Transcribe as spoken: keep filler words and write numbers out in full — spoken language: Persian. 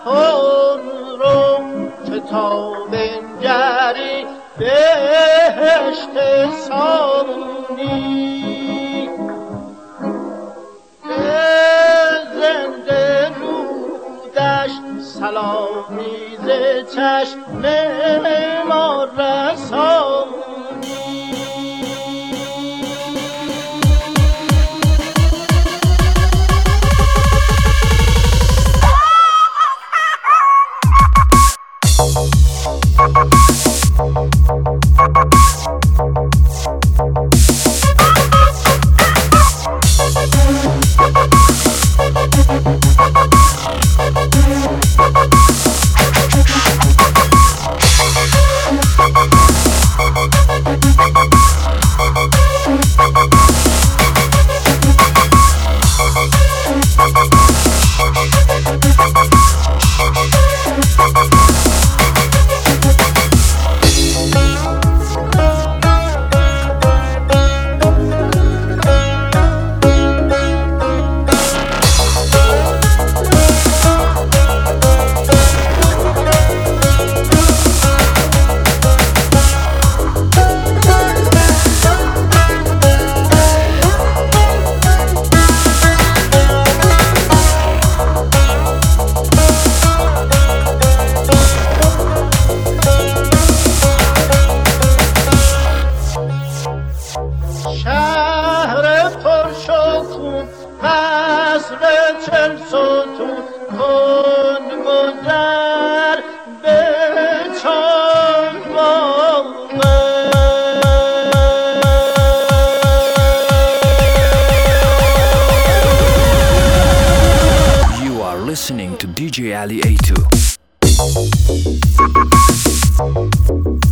بهار رو که تا بنگری بهشت سامونی به زنده رودش سلامی ز چشم ما رسانی. شهر پرشکوه قصر چل ستون کن گذر به چالباغ. You are listening to D J Ali A two.